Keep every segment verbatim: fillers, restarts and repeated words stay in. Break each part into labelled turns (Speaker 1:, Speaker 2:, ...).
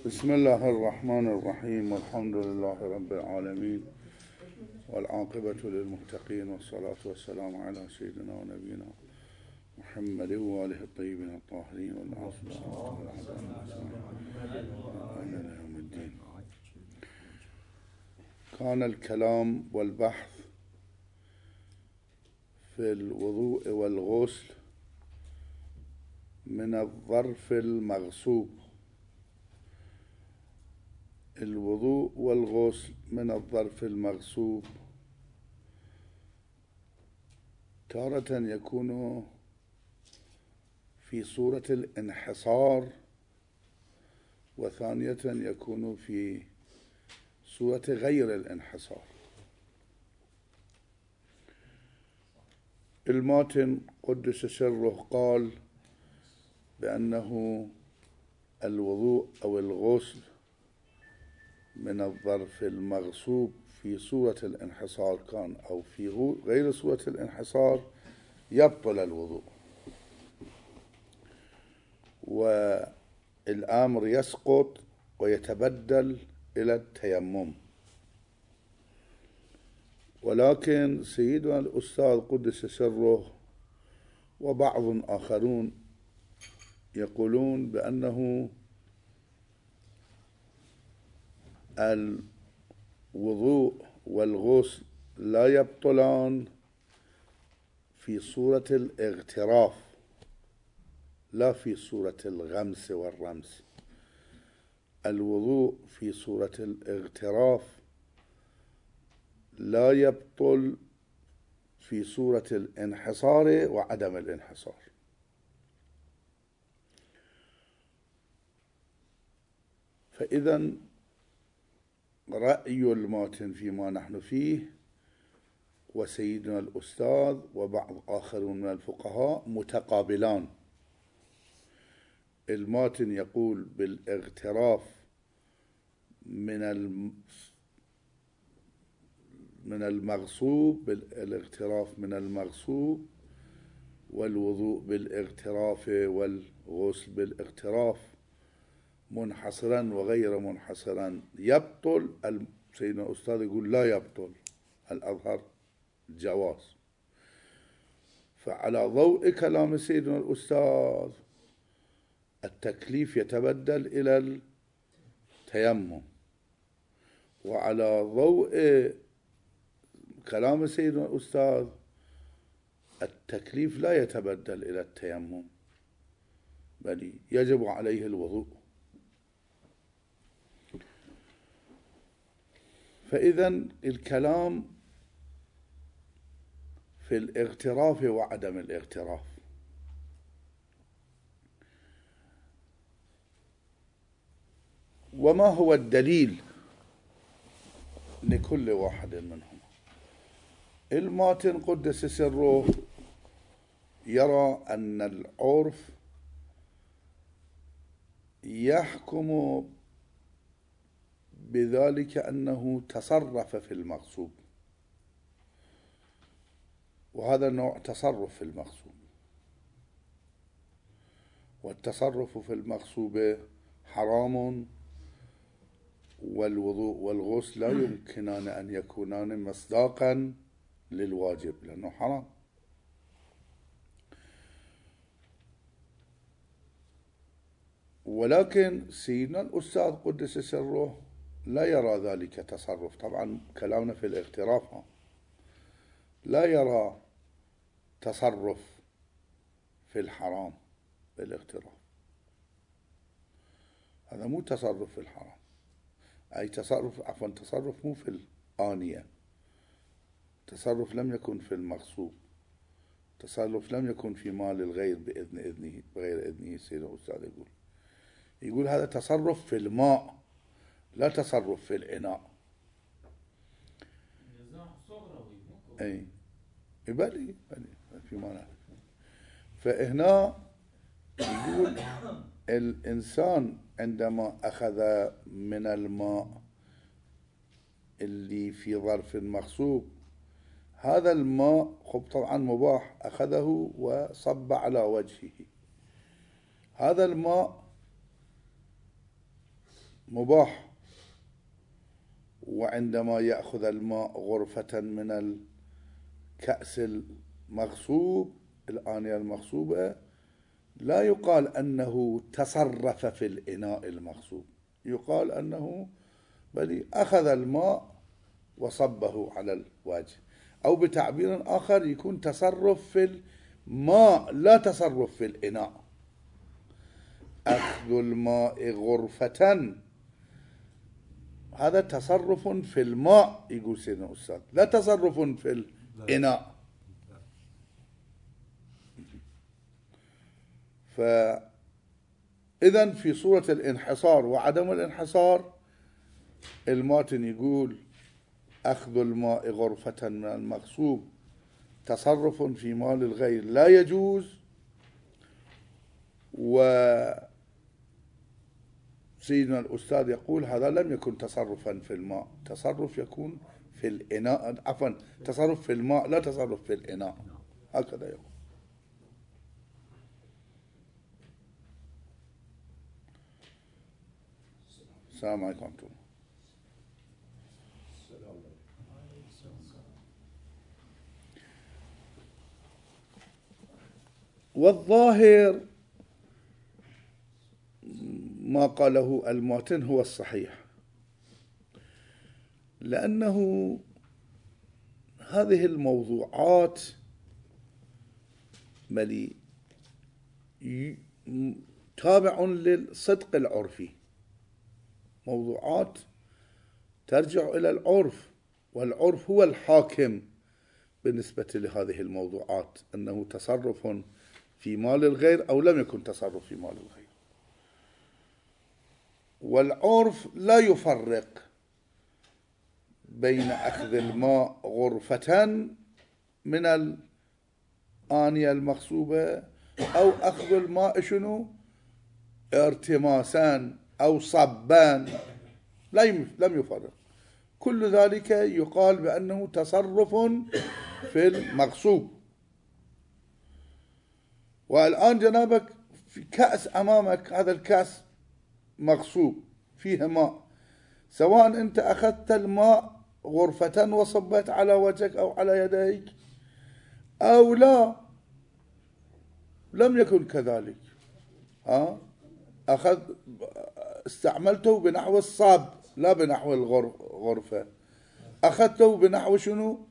Speaker 1: بسم الله الرحمن الرحيم والحمد لله رب العالمين والعاقبة للمتقين والصلاة والسلام على سيدنا ونبينا محمد وآله الطيبين الطاهرين والأصحاب إلى يوم الدين. كان الكلام والبحث في الوضوء والغسل من الظرف المغصوب. الوضوء والغسل من الظرف المغصوب تارة يكون في صورة الانحصار، وثانية يكون في صورة غير الانحصار. الماتن قدس سره قال بأنه الوضوء أو الغسل من الظرف المغصوب في صورة الانحصار كان أو في غير صورة الانحصار يبطل الوضوء، والأمر يسقط ويتبدل إلى التيمم. ولكن سيدنا الأستاذ قدس سره وبعض آخرون يقولون بأنه الوضوء والغسل لا يبطلان في صورة الاغتراف، لا في صورة الغمس والرمس. الوضوء في صورة الاغتراف لا يبطل في صورة الانحصار وعدم الانحصار. فإذا رأي الماتن فيما نحن فيه وسيدنا الأستاذ وبعض آخرون من الفقهاء متقابلان. الماتن يقول بالاغتراف من من المغصوب، بالاغتراف من المغصوب، والوضوء بالاغتراف والغسل بالاغتراف منحصرا وغير منحصرا يبطل. سيدنا الأستاذ يقول لا يبطل، الأظهر الجواز. فعلى ضوء كلام سيدنا الأستاذ التكليف يتبدل إلى التيمم، وعلى ضوء كلام سيدنا الأستاذ التكليف لا يتبدل إلى التيمم، بل يجب عليه الوضوء. فإذا الكلام في الاغتراف وعدم الاغتراف. وما هو الدليل لكل واحد منهم؟ الماتن قدس سره يرى أن العرف يحكم بذلك أنه تصرف في المغصوب، وهذا نوع تصرف في المغصوب، والتصرف في المغصوب حرام، والوضوء والغسل لا يمكنان أن يكونان مصداقا للواجب لأنه حرام. ولكن سيدنا الأستاذ قدس سره لا يرى ذلك تصرف. طبعا كلامنا في الاغتراف، لا يرى تصرف في الحرام بالاغتراف. هذا مو تصرف في الحرام، أي تصرف عفوا تصرف مو في الآنية، تصرف لم يكن في المغصوب، تصرف لم يكن في مال الغير بإذن إذنه بغير إذنه. سيدنا الأستاذ يقول يقول هذا تصرف في الماء، لا تصرف في الإناء. أي بلي بلي في معنى. فهنا يقول الإنسان عندما أخذ من الماء اللي في ظرف مغصوب، هذا الماء خب طبعا مباح، أخذه وصب على وجهه. هذا الماء مباح. وعندما يأخذ الماء غرفة من الكأس المغصوب، الآنية المغصوبة، لا يقال أنه تصرف في الإناء المغصوب، يقال أنه بل أخذ الماء وصبه على الوجه، أو بتعبير آخر يكون تصرف في الماء لا تصرف في الإناء. أخذ الماء غرفة هذا تصرف في الماء، يقول سيدنا الأستاذ، لا تصرف في الإناء. فإذا في صورة الانحصار وعدم الانحصار، الماتن يقول أخذ الماء غرفة من المغصوب تصرف في مال الغير لا يجوز. وسيدنا الأستاذ يقول هذا لم يكن تصرفا في الماء، تصرف يكون في الإناء، عفوا تصرف في الماء لا تصرف في الإناء، هكذا يقول. السلام عليكم. والظاهر ما قاله الماتن هو الصحيح، لأنه هذه الموضوعات ملي تابع للصدق العرفي، موضوعات ترجع إلى العرف، والعرف هو الحاكم بالنسبة لهذه الموضوعات، أنه تصرف في مال الغير أو لم يكن تصرف في مال الغير. والعرف لا يفرق بين أخذ الماء غرفة من الآنية المغصوبة أو أخذ الماء شنو ارتماسان أو صبان، لم يفرق. كل ذلك يقال بأنه تصرف في المغصوب. والآن جنابك في كأس أمامك، هذا الكأس مغصوب فيه ماء، سواء أنت أخذت الماء غرفة وصبت على وجهك أو على يديك أو لا، لم يكن كذلك. ها أخذ استعملته بنحو الصاب لا بنحو الغرفة، أخذته بنحو شنو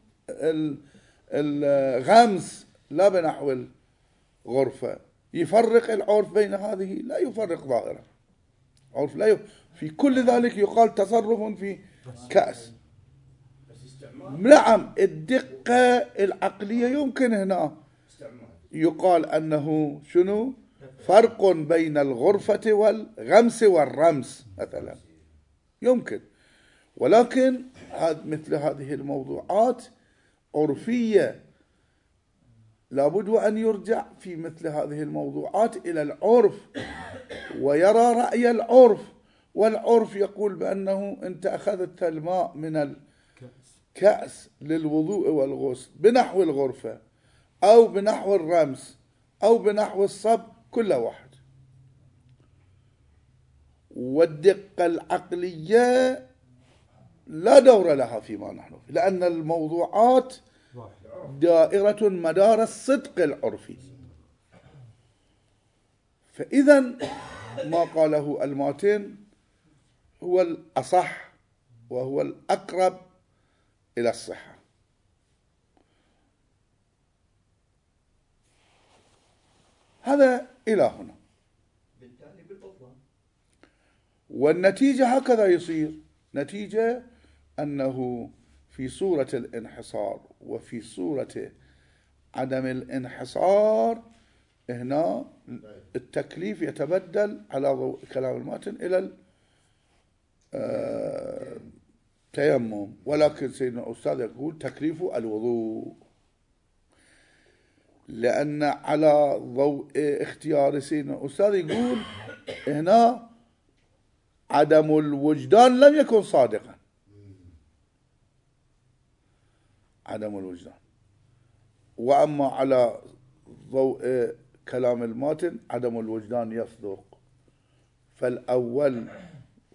Speaker 1: الغمس لا بنحو الغرفة. يفرق العرف بين هذه؟ لا يفرق ظاهرا، عرف لا يفرق. في كل ذلك يقال تصرف في كأس. نعم الدقة العقلية يمكن هنا يقال أنه شنو فرق بين الغرفة والغمس والرمس مثلا، يمكن، ولكن مثل هذه الموضوعات عرفية، لابد أن يرجع في مثل هذه الموضوعات إلى العرف ويرى رأي العرف. والعرف يقول بأنه أنت أخذت الماء من الكأس للوضوء والغسل بنحو الغرفة أو بنحو الرمس أو بنحو الصب، كل واحد. والدقة العقلية لا دور لها فيما نحن فيه، لأن الموضوعات دائرة مدار الصدق العرفي. فإذا ما قاله الماتن هو الأصح وهو الأقرب إلى الصحة. هذا إلى هنا، والنتيجة هكذا يصير. نتيجة أنه في صورة الانحصار وفي صورة عدم الانحصار هنا التكليف يتبدل على ضوء كلام الماتن إلى التيمم، ولكن سيدنا الأستاذ يقول تكليف الوضوء، لأن على ضوء اختيار سيدنا الأستاذ يقول هنا عدم الوجدان لم يكن صادقا، عدم الوجدان. وأما على ضوء كلام الماتن عدم الوجدان يصدق. فالأول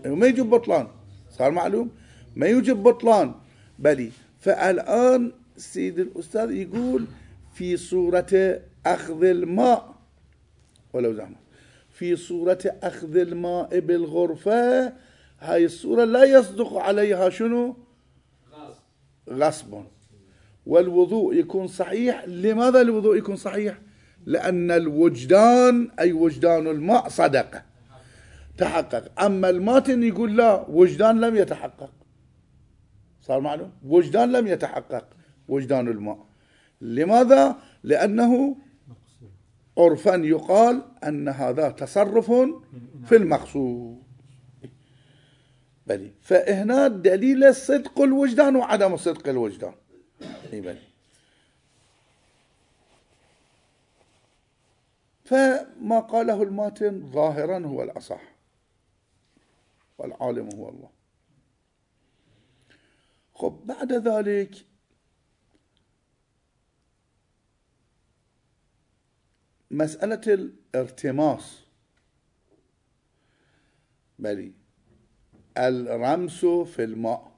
Speaker 1: ما يجب بطلان، صار معلوم ما يوجب بطلان. بلي فالآن سيد الأستاذ يقول في صورة أخذ الماء ولو زعما في صورة أخذ الماء بالغرفة، هاي الصورة لا يصدق عليها شنو؟ غصب. والوضوء يكون صحيح. لماذا الوضوء يكون صحيح؟ لأن الوجدان أي وجدان الماء صدق تحقق. أما الماتن يقول لا، وجدان لم يتحقق. صار معلوم؟ وجدان لم يتحقق وجدان الماء. لماذا؟ لأنه عرفا يقال أن هذا تصرف في المقصود. بلي فهنا دليل صدق الوجدان وعدم صدق الوجدان. بلي فما قاله الماتن ظاهرا هو الأصح، والعالم هو الله. خب بعد ذلك مسألة الارتماس. بلي الرمس في الماء،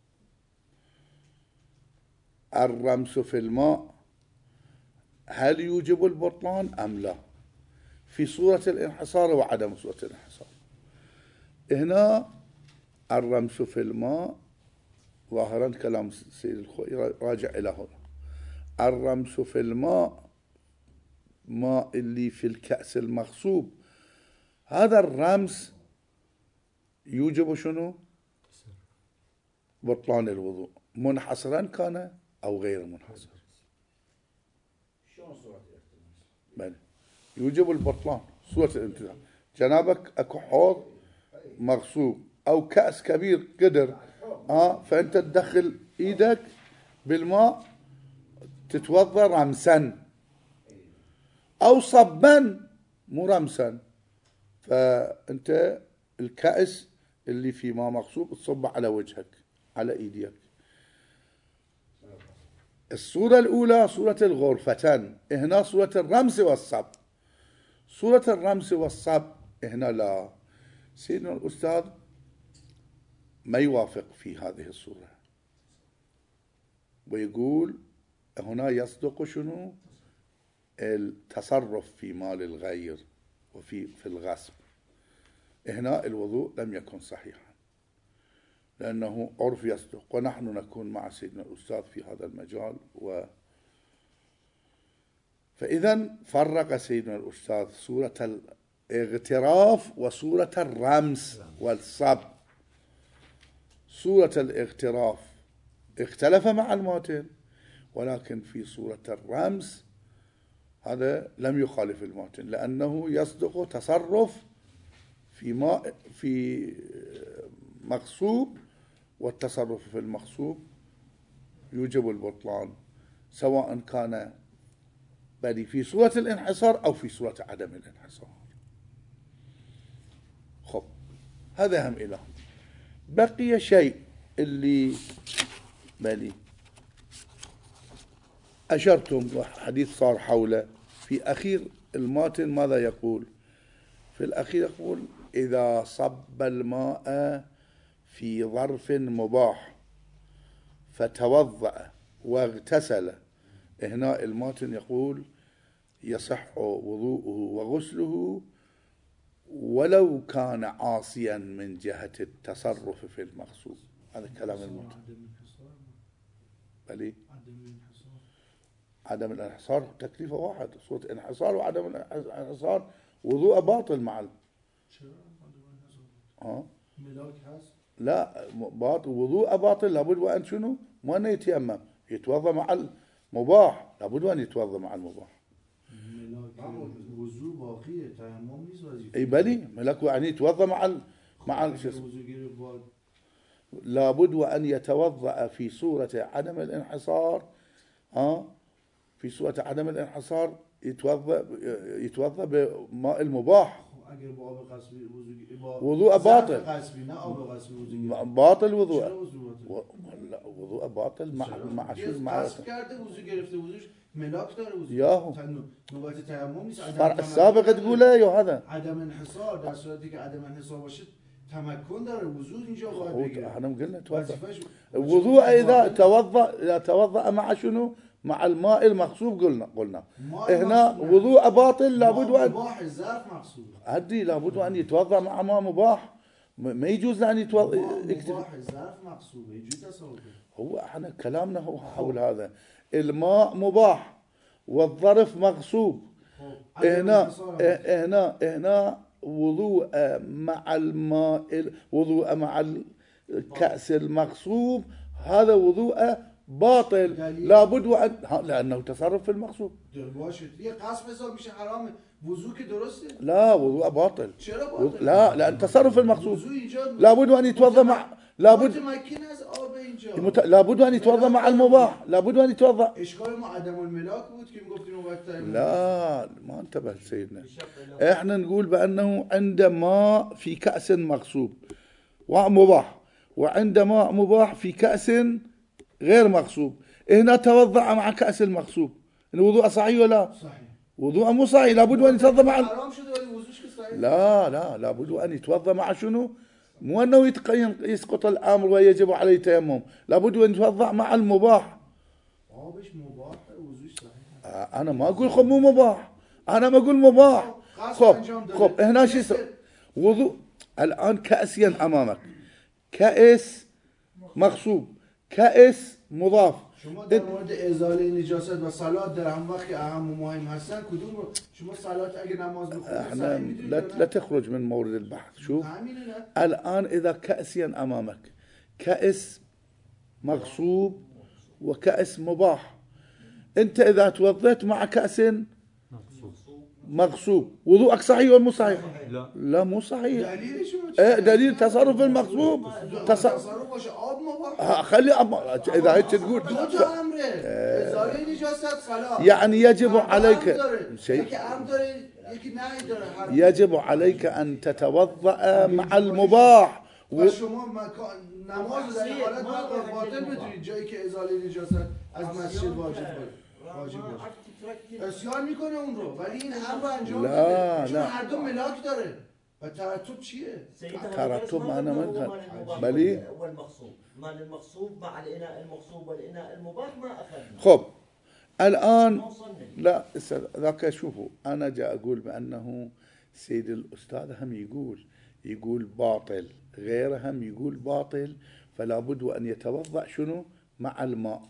Speaker 1: الرمس في الماء هل يوجب البطلان أم لا؟ في صورة الانحصار وعدم صورة الانحصار. هنا الرمس في الماء ظاهرا كلام سيد الخوئي راجع إلى هنا. الرمس في الماء، ماء اللي في الكأس المغصوب، هذا الرمس يوجب شنو؟ بطلان الوضوء، منحصرا كان أو غير منحصر.
Speaker 2: شلون صورة
Speaker 1: بل يوجب البطلان. صورة الامتناع، جنابك اكو حوض مغصوب أو كأس كبير قدر، آه فأنت تدخل إيدك بالماء تتوضأ رمسا أو صبا مو رمسا، فأنت الكأس اللي في ماء مغصوب تصبه على وجهك على إيديك. الصورة الأولى صورة الغرفتان، هنا صورة الرمس والصب. صورة الرمس والصب هنا لا، سيدنا الأستاذ ما يوافق في هذه الصورة، ويقول هنا يصدق شنو؟ التصرف في مال الغير وفي في الغصب. هنا الوضوء لم يكن صحيحا لأنه عرف يصدق، ونحن نكون مع سيدنا الأستاذ في هذا المجال. و فإذا فرق سيدنا الأستاذ صورة الاغتراف وصورة الرمس والصب. صورة الاغتراف اختلف مع الماتن، ولكن في صورة الرمس هذا لم يخالف الماتن، لأنه يصدق تصرف في ماء في مغصوب، والتصرف في المغصوب يوجب البطلان سواء كان بل في صورة الانحصار أو في صورة عدم الانحصار. خب هذا هم إله. بقي شيء اللي بلي أشرتم حديث صار حوله في أخير الماتن. ماذا يقول في الأخير؟ يقول إذا صب الماء في ظرف مباح فتوضأ واغتسل، هنا الماتن يقول يصح وضوءه وغسله ولو كان عاصيا من جهة التصرف في المغصوب. هذا كلام الماتن. بلي عدم الانحصار تكليفه واحد، صورة الانحصار وعدم الانحصار وضوء باطل مع ال... ها لا باطل، وضوء باطل. لابد وأن شنو؟ ما أنه يتيمم، يتوضأ مع المباح، لابد وأن يتوضأ مع المباح.
Speaker 2: وضوء باقية تيمم نيست وظيفة.
Speaker 1: اي بلي ملك يعني يتوضأ مع ال... مع ال... لابد وأن يتوضأ في صورة عدم الانحصار. ها في صورة عدم الانحصار يتوضأ يتوضأ بماء المباح. وضوء باطل، باطل وضوء لا وضوء باطل مع مع شو مع
Speaker 2: ملاك داره وضوء
Speaker 1: ياهو
Speaker 2: نوبات تيمم نیست.
Speaker 1: فرع السابق تقوله يا هذا
Speaker 2: عدم انحصار در صورتی که عدم انحصار باشه تمکن داره وضوع اینجا باید
Speaker 1: خود
Speaker 2: بگیره.
Speaker 1: احنا قلنا توضأ
Speaker 2: وظیفه‌ش-
Speaker 1: الوضوء اذا توضأ اذا توضأ مع شنو؟ مع الماء المغصوب قلنا قلنا
Speaker 2: ماء
Speaker 1: هنا
Speaker 2: المغصوب.
Speaker 1: وضوء باطل لابد
Speaker 2: ماء
Speaker 1: وان
Speaker 2: مباح الظرف مقصود.
Speaker 1: عدي لابد ان يتوضأ مع ماء مباح م- ما يجوز له ان يتوضأ
Speaker 2: ماء
Speaker 1: يكتب.
Speaker 2: مباح الظرف مقصود يجوز تصور.
Speaker 1: هو احنا كلامنا هو حول هذا الماء مباح والظرف مغصوب هنا هنا هنا وضوء مع الماء وضوء مع الكأس المغصوب هذا وضوء باطل لابد وأن لأنه تصرف في المغصوب.
Speaker 2: باشه یه قصب حساب میشه حرامه وضو که درسته
Speaker 1: لا وضوء باطل.
Speaker 2: چرا باطل؟
Speaker 1: لا لأن تصرف في المغصوب
Speaker 2: وضو اینجا
Speaker 1: لابد أن يتوضأ مع لابد
Speaker 2: متمکن از آب اینجا
Speaker 1: مت... لابد أن يتوضأ مع المباح لابد أن يتوضأ.
Speaker 2: اشکال ما عدم الملاک بود که میگفتیم وقت
Speaker 1: لا ما انتبه سيدنا احنا نقول بأنه عند ماء في كأس مغصوب ومباح وعند ماء مباح في كأس غير مغصوب هنا توضأ مع كأس المغصوب الوضوء صحيح ولا
Speaker 2: صحیح
Speaker 1: وضوء مو صحيح لابد أن يتوضأ مع ال-
Speaker 2: حرام شده ولی وضوش که صحیح
Speaker 1: لا لا لابد أن يتوضأ مع شنو مو أنه يتقين يسقط الأمر ويجب عليه تيمم لابد أن يتوضأ مع المباح.
Speaker 2: آبش مباح وضوش صحیح
Speaker 1: آه، أنا ما أقول خب مو مباح أنا ما أقول مباح خب خب هنا شو يصير وضوء الآن كأسيا أمامك كأس مغصوب كأس مضاف
Speaker 2: شما در مورد ازاله نجاست و صلات در هم وقت که اهم و مهم هستن کدوم رو شما صلات اگه نماز بخونید
Speaker 1: احنا لا, لا تخرج من مورد البحث شوف الآن إذا كأسيا أمامك كأس مغصوب وكأس مباح أنت إذا توضيت مع كأس مغصوب وضوءك صحيح ولا مو صحيح؟
Speaker 3: لا
Speaker 1: لا مو صحيح.
Speaker 2: دلیل شما
Speaker 1: ايه دليل تصرف المغصوب تصرف
Speaker 2: تصرف باشه آب مباح
Speaker 1: آه، خلي أب... اذا هيك تقول
Speaker 2: دو تا امره ازاله نجاست صلات
Speaker 1: يعني يجب عليك شيء
Speaker 2: یکی امر داره یکی نهی داره هر
Speaker 1: يجب عليك ان تتوضأ مع المباح و...
Speaker 2: و شما مکان نماز در این حالت باید باطل بدونید جایی که ازاله نجاست از مسجد واجب واجب باشه اسیان میکنه اون رو ولی این امر رو انجام
Speaker 1: لا،
Speaker 2: بده چون
Speaker 1: لا.
Speaker 2: هر دو ملاک داره و ترتب چیه
Speaker 1: ترتب معنا من كان بلي
Speaker 3: والمغصوب مال المغصوب مع الإناء المغصوب والإناء المباح ما أخذنا
Speaker 1: خب الآن
Speaker 3: ما وصلنا.
Speaker 1: لا استاذ ذاك شوفوا انا جاء اقول بانه سيد الاستاذ هم يقول يقول باطل غيره هم يقول باطل فلا بد ان يتوضا شنو مع الماء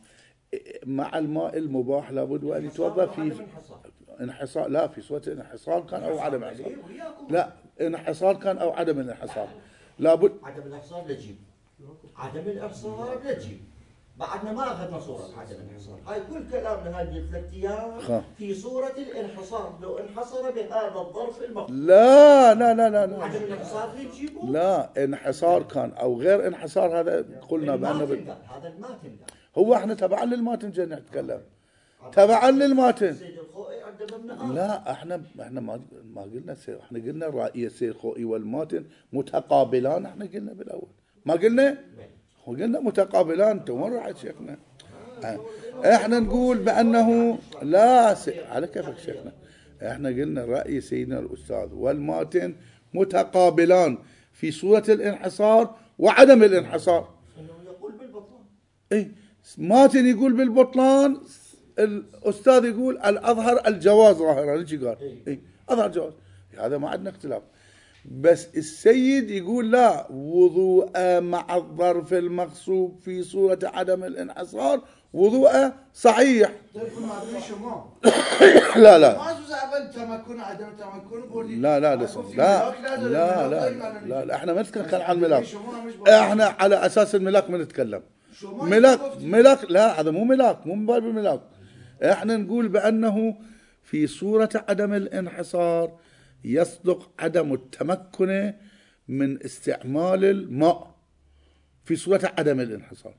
Speaker 1: مع الماء المباح لابد ان يتوضا في انحصار لا في صوره انحصار كان او عدم انحصار لا انحصار كان او عدم الانحصار لابد
Speaker 3: عدم الإحصار لجيب عدم الإحصار لجيب بعدنا ما أخذنا صورة عدم الانحصار هاي كل كلامنا هذه الثلاث أيام
Speaker 1: خ.
Speaker 3: في صورة الانحصار لو انحصر بهذا الظرف المغصوب
Speaker 1: لا لا لا لا لا,
Speaker 3: عدم الانحصار يجيبه
Speaker 1: لا انحصار كان او غير انحصار هذا قلنا
Speaker 3: ما
Speaker 1: بانه
Speaker 3: تنقل هذا ما تنقل
Speaker 1: هو احنا تبعا للماتن جاي نتكلم تبعا للماتن
Speaker 3: سيد الخوئي عنده مبنى آخر.
Speaker 1: لا احنا احنا ما ما قلنا سير احنا قلنا رأي السير خوئي والماتن متقابلان احنا قلنا بالاول ما قلنا هو قلنا متقابلان انت وين راحت شيخنا اه، احنا نقول بانه لا سي... على كيفك شيخنا احنا قلنا رأي سيدنا الاستاذ والماتن متقابلان في صورة الانحصار وعدم الانحصار
Speaker 3: انه يقول بالبطلان
Speaker 1: اي ماتن يقول بالبطلان الاستاذ يقول الاظهر الجواز ظاهرا ايش قال؟ اي اظهر جواز هذا ما عندنا اختلاف بس السيد يقول لا وضوء مع الظرف المغصوب في صورة عدم الانحصار وضوء صحيح
Speaker 2: طبق معنی شما
Speaker 1: لا لا
Speaker 2: ما از اول تمکن عدم تمکن بردید
Speaker 1: لا لا
Speaker 2: گفتید
Speaker 1: لسه لا
Speaker 2: ملاک نداره،
Speaker 1: لا
Speaker 2: ملاک
Speaker 1: لا
Speaker 2: داریم
Speaker 1: لا,
Speaker 2: الان.
Speaker 1: لا احنا ما نتكلم عن الملاك
Speaker 2: شما همش باطل.
Speaker 1: احنا على اساس الملاك ما نتكلم
Speaker 2: شما
Speaker 1: ملاك
Speaker 2: گفتید.
Speaker 1: ملاك لا هذا مو ملاك مو من باب الملاك احنا نقول بانه في صورة عدم الانحصار يصدق عدم التمكن من استعمال الماء في صورة عدم الانحصار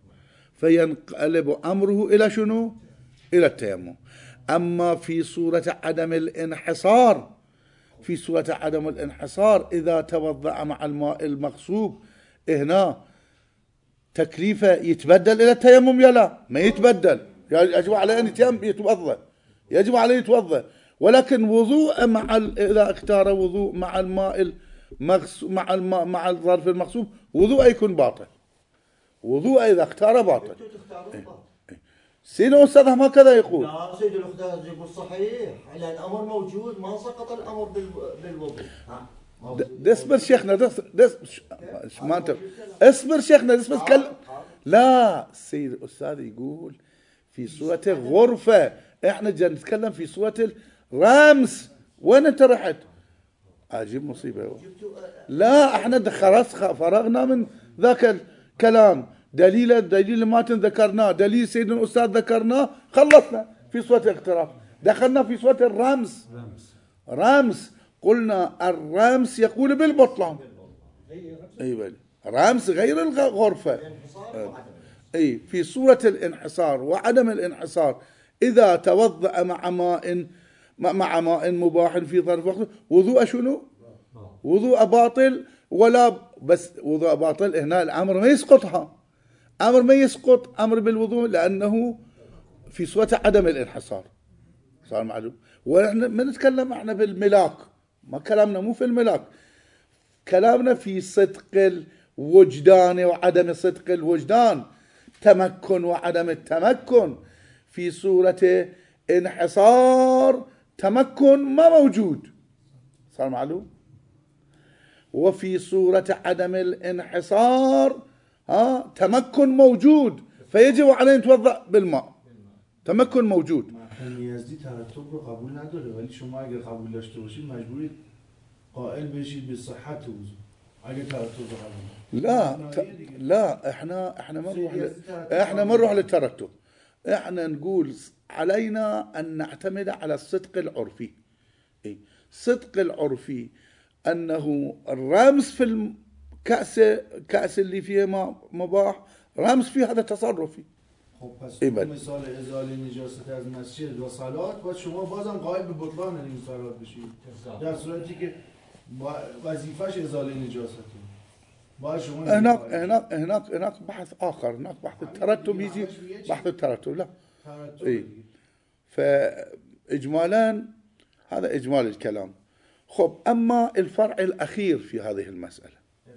Speaker 1: فينقلب امره الى شنو؟ الى التيمم. اما في صورة عدم الانحصار في صورة عدم الانحصار اذا توضأ مع الماء المغصوب هنا تكليفه يتبدل الى التيمم يا لا ما يتبدل يجب عليه ان يتيمم يتوضا يجب عليه يتوضا ولكن وضوء مع ال... اذا اختار وضوء مع الماء مع الماء مع الظرف المغصوب وضوءه يكون باطل، وضوءه إذا اختار باطل. سيدنا أستاذ هم هكذا يقول.
Speaker 3: لا سيد الأستاذ يقول صحيح، لأن الأمر موجود، ما سقط الأمر بالوضوء.
Speaker 1: اصبر شيخنا، دس دس ما انت اصبر شيخنا، دس بس كلم. لا السيد الأستاذ يقول في سورة الغرفة، احنا جاي نتكلم في سورة الرمس. وين انت رحت؟ اجيب مصيبة. لا احنا خلاص فرغنا من ذاك الكلام. دليل دليل ما ذكرناه، دليل سيدنا الأستاذ ذكرناه، خلصنا في سورة الاقتراب، دخلنا في سورة الرمس. رمس قلنا الرمس يقول بالبطلان. اي بل رمس غير الغرفة. اي في سورة الانحصار وعدم الانحصار، إذا توضأ مع ماء مع ماء مباح في ظرف وقت وضوء شنو؟ وضوء باطل. ولا بس وضوء باطل هنا الأمر ما يسقطها، أمر ما يسقط أمر بالوضوء، لأنه في سورة عدم الانحصار. صار معلوم. ونحن ما نتكلم احنا بالملاك، ما كلامنا مو في الملاك، كلامنا في صدق الوجدان وعدم صدق الوجدان، تمكن وعدم التمكن. في سورة انحصار تمكن ما موجود، صار معلوم. وفي سورة عدم الانحصار ها تمكن موجود، فيجب عليه يتوضأ بالماء، تمكن موجود.
Speaker 2: یزدی ترتب رو قبول نداره، ولی شما اگر قبول داشته باشید مجبورید قائل بشید به صحت وضو اگه ترتب رو قبول.
Speaker 1: لا ت... لا احنا احنا ما نروح ل... احنا ما نروح للترتب، احنا نقول علينا ان نعتمد على الصدق العرفي. اي صدق العرفي انه الرمز في الكأس كأس اللي فيه ماء مباح رمز فيه، هذا تصرفي.
Speaker 2: خب پس مثال ازاله نجاست از مسجد و صلات باید شما بازم قائل به بطلان این صلات بشید، در صورتی که وظیفش ازاله نجاسته. باید شما
Speaker 1: هناك هناك هناك هناك بحث آخر، هناك بحث الترتب يجي، بحث الترتب لا. اي فإجمالا هذا إجمال الكلام. خب أما الفرع الأخير في هذه المسألة،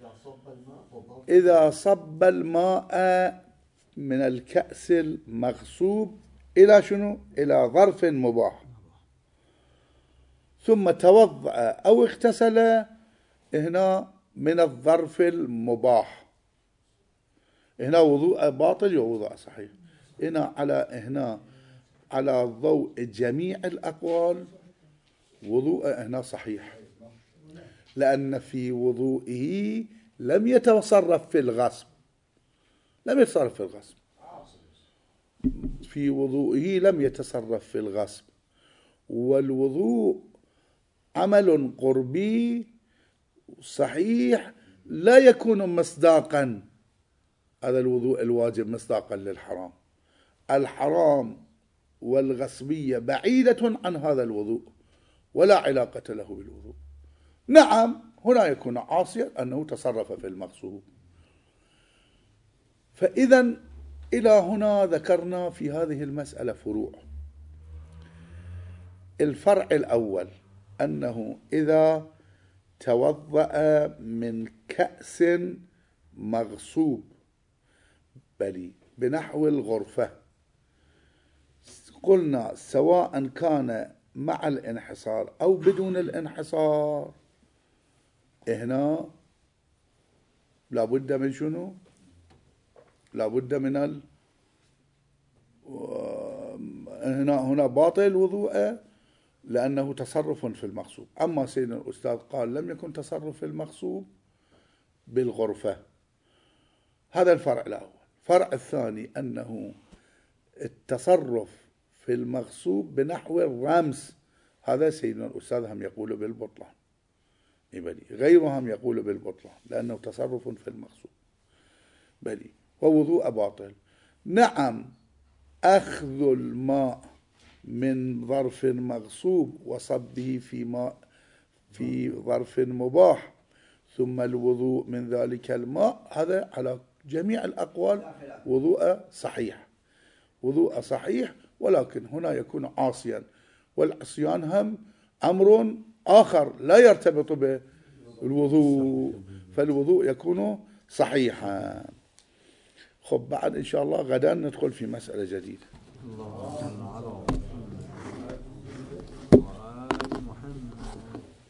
Speaker 1: إذا صب الماء من الكأس المغصوب إلى شنو؟ إلى ظرف مباح، ثم توضأ أو اغتسل هنا من الظرف المباح، هنا وضوء باطل ووضوء صحيح. هنا على هنا على ضوء جميع الأقوال وضوء هنا صحيح، لأن في وضوئه لم يتصرف في الغصب، لم يتصرف في الغصب، في وضوئه لم يتصرف في الغصب. والوضوء عمل قربي صحيح لا يكون مصداقا، هذا الوضوء الواجب مصداقا للحرام. الحرام والغصبية بعيدة عن هذا الوضوء ولا علاقة له بالوضوء. نعم هنا يكون عاصيا أنه تصرف في المغصوب. فإذا إلى هنا ذكرنا في هذه المسألة فروع. الفرع الأول أنه إذا توضأ من كأس مغصوب بل بنحو الغرفة، قلنا سواء كان مع الانحصار أو بدون الانحصار، هنا لابد من شنو؟ لابد من ال... هنا هنا باطل وضوءه لأنه تصرف في المغصوب. أما سيدنا الأستاذ قال لم يكن تصرف في المغصوب بالغرفة. هذا الفرع الأول. الفرع الثاني أنه التصرف في المغصوب بنحو الرمز، هذا سيدنا الأستاذ هم يقول بالبطلان، بلي غيرهم يقول بالبطلان لأنه تصرف في المغصوب بلي ووضوء باطل. نعم أخذ الماء من ظرف مغصوب وصبه في ماء في ظرف مباح ثم الوضوء من ذلك الماء، هذا على جميع الأقوال وضوء صحيح، وضوء صحيح، ولكن هنا يكون عاصيا، والعصيان هم أمر آخر لا يرتبط الوضوء، فالوضوء يكون صحيحا. خب بعد إن شاء الله غدا ندخل في مسألة جديدة.